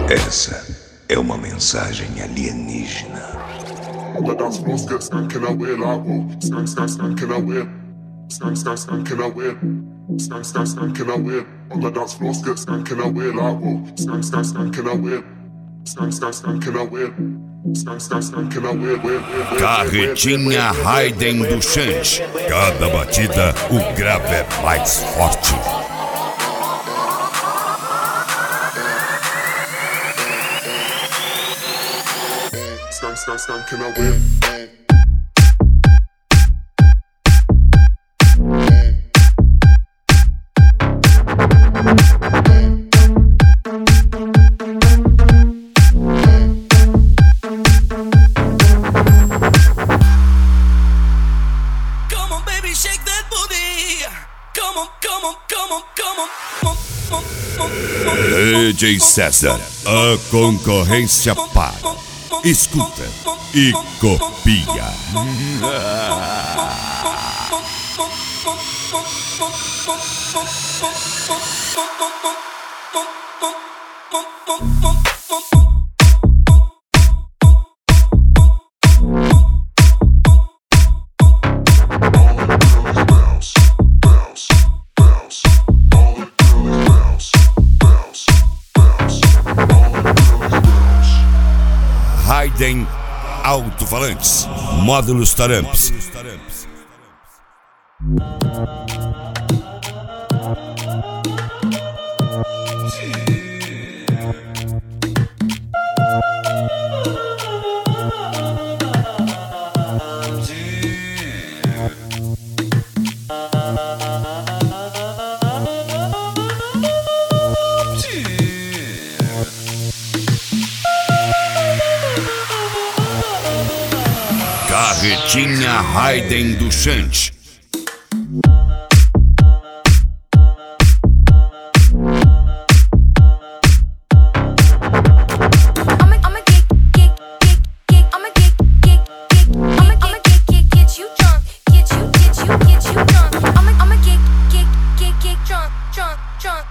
Essa é uma mensagem alienígena. The dance floor get skanking away like whoa, skank, skank, skanking away, skank, skank, skanking away, skank, skank, skanking away. On the dance floor get skanking away like whoa, skank, skank, skanking away, skank, skank, skanking away, skank, skank, skanking away. Carretinha Raiden do Xande. Cada batida o grave é mais forte. Skank, skank, skanking away. Come on, baby, shake that booty. Come on, come on, come on, come on. DJ César, a concorrência para. Escuta e copia. Raiden Alto-Falantes, módulos Taramps. Carretinha Raiden do Xande.